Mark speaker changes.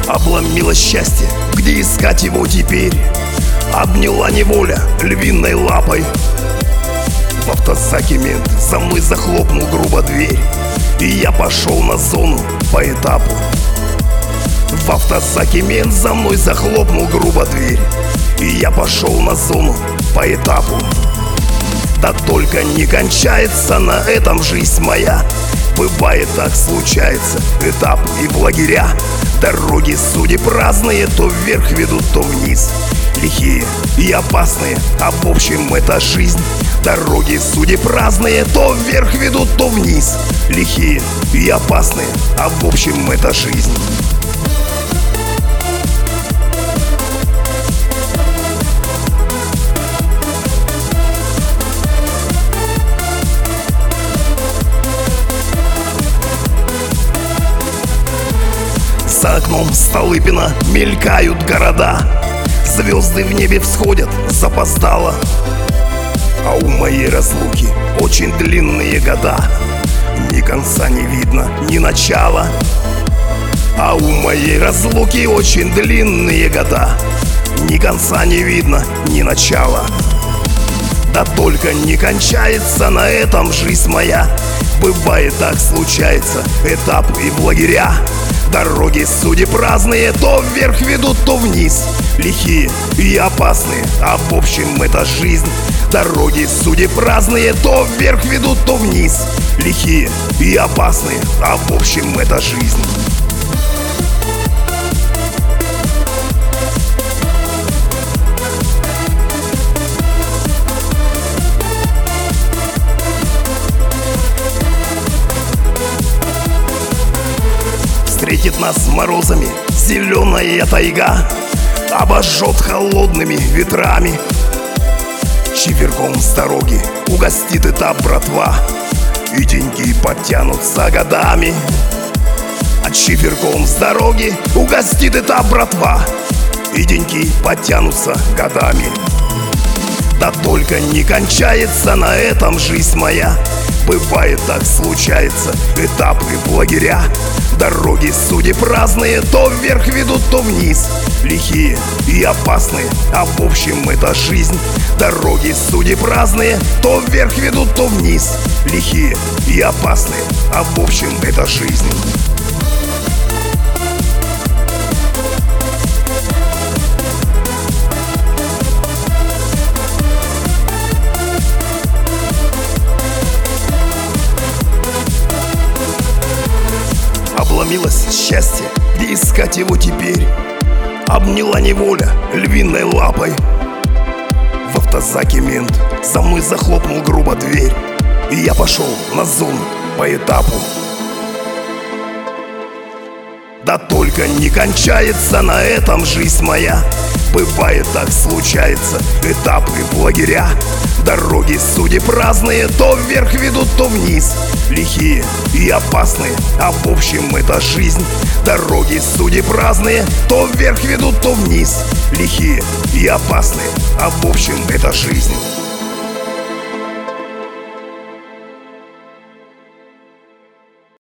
Speaker 1: Обломилось счастье, где искать его теперь? Обняла неволя львиной лапой. В автозаке мент за мной захлопнул грубо дверь, и я пошел на зону по этапу. В автозаке мент за мной захлопнул грубо дверь, и я пошел на зону по этапу. Да только не кончается на этом жизнь моя. Бывает так, случается, этап и в лагеря. Дороги судеб разные, то вверх ведут, то вниз. Лихие и опасные, а в общем это жизнь. Дороги судеб разные, то вверх ведут, то вниз. Лихие и опасные, а в общем это жизнь. За окном Столыпина мелькают города, звезды в небе всходят запоздало. А у моей разлуки очень длинные года, ни конца не видно, ни начала. А у моей разлуки очень длинные года, ни конца не видно, ни начала. Да только не кончается на этом жизнь моя. Бывает так, случается, этап и в лагеря. Дороги судеб разные, то вверх ведут, то вниз. Лихие и опасные, а в общем это жизнь. Дороги судеб разные, то вверх ведут, то вниз. Лихие и опасные, а в общем это жизнь. Встретит нас морозами зеленая тайга, обожжет холодными ветрами. Чиверком с дороги угостит этап братва, и деньги подтянутся годами. А чиверком с дороги угостит этап братва, и деньги подтянутся годами. Да только не кончается на этом жизнь моя. Бывает так, случается, этапы в лагеря. Дороги судеб разные, то вверх ведут, то вниз. Лихие и опасные, а в общем это жизнь. Дороги судеб разные, то вверх ведут, то вниз. Лихие и опасные, а в общем это жизнь. Обломилось счастье, где искать его теперь? Обняла неволя львиной лапой. В автозаке мент за мной захлопнул грубо дверь, и я пошел на зону по этапу. Да только не кончается на этом жизнь моя. Бывает так, случается, этапы в лагеря. Дороги судеб разные, то вверх ведут, то вниз. Лихие и опасные, а в общем это жизнь. Дороги судеб разные, то вверх ведут, то вниз. Лихие и опасные, а в общем это жизнь.